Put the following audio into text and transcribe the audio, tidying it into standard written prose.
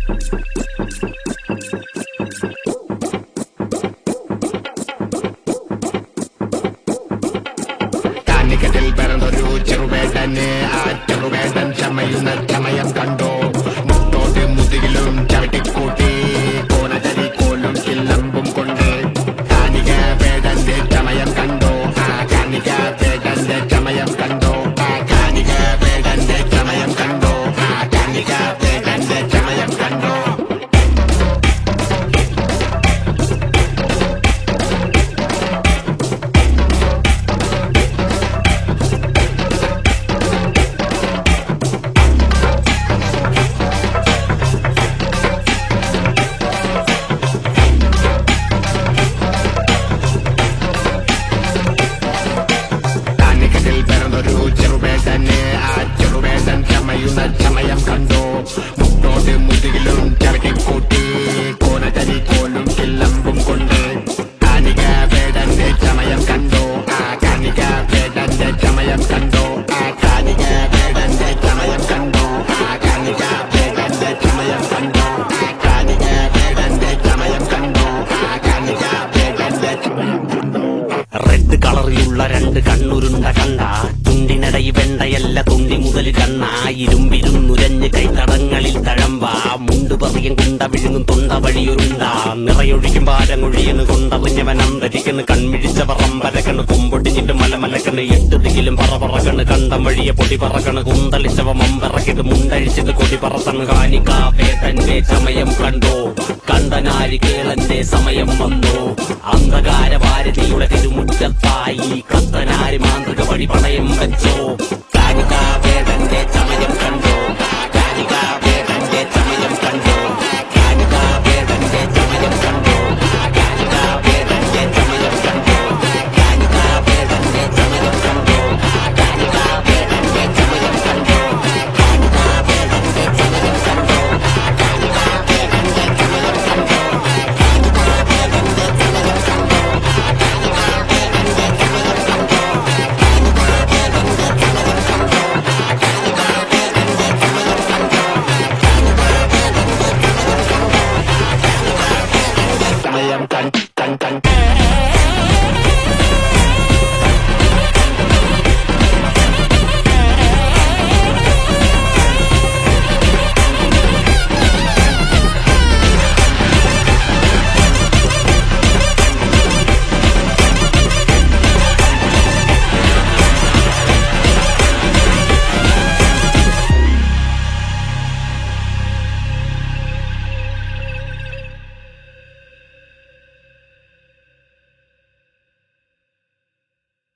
കാനിക്കറ്റിൽ പിറന്നൊരു ചെറുവേട്ടന് ആ ചെറുവേട്ടൻ ചമയുന്ന ചമയം കണ്ടോ മുട്ടോട്ട് മുതുകിലും ചവിട്ടിക്കൂട്ടി കോനതരി കോലും ചില്ലമ്പും കൊണ്ട് കാനിക വേടന്റെ ചമയം കണ്ടോ ആ കാനിക വേടന്റെ ചമയം കണ്ടോ ആ കാനിക വേടന്റെ ചമയം കണ്ടോ ആ കാനിക വേടന്റെ ചമയം കണ്ടോ ചെറുവേട്ടന് ആ ചെറുവേട്ടൻ ചമയുന്ന ചമയം കണ്ടോ മുട്ടോട്ട് മുതുകിലും ചവിട്ടിക്കൂട്ടി കോനതരി കോലും ചില്ലമ്പും കൊണ്ട് കാനിക വേടന്റെ ചമയം കണ്ടോ ആ കാനിക വേടന്റെ ചമയം കണ്ടോ ആ കാനിക വേടന്റെ ചമയം കണ്ടോ ആ കാനിക വേടന്റെ ചമയം കണ്ടോ ആ കാനിക വേടന്റെ ചമയം കണ്ടോ ആ കാനിക വേടന്റെ ചമയം കണ്ടോ റെഡ് കളറിലുള്ള രണ്ട് കണ്ണുരുണ്ട കണ്ട തുണ്ടിനടയി വെണ്ടയല്ല തുണ്ടി മുതൽ കണ്ണ ഇരുമ്പിരുന്നുരഞ്ഞ് കൈത്തടങ്ങളിൽ തഴമ്പ മുണ്ട് പറിയും കുണ്ട വിഴുങ്ങും തൊണ്ട വഴിയൊരുണ്ട നിറയൊഴിക്കും പാരങ്ങൊഴിയെന്ന് കൊണ്ടറിഞ്ഞവൻ അന്തരിക്കണ് കൺമിഴിച്ച പറമ്പരക്കണ് കൊമ്പൊടിഞ്ഞിട്ട് മലമലക്കണ് എട്ടുതികിലും പറകണ് കണ്ടം വഴിയെ പൊടി പറക്കണ് കുന്തളിച്ചവ മമ്പറക്കിട്ട് മുണ്ടഴിച്ചിട്ട് കൊടി പറത്തണ് കാനിക വേടന്റെ ചമയം കണ്ടോ കണ്ടനാരി കേളന്റെ സമയം വന്നോ അന്ധകാര ഭാരതിയുടെ തിരുമുറ്റത്തായി കത്തനാരി മാന്ത്രിക വഴി പണയം വെച്ചോ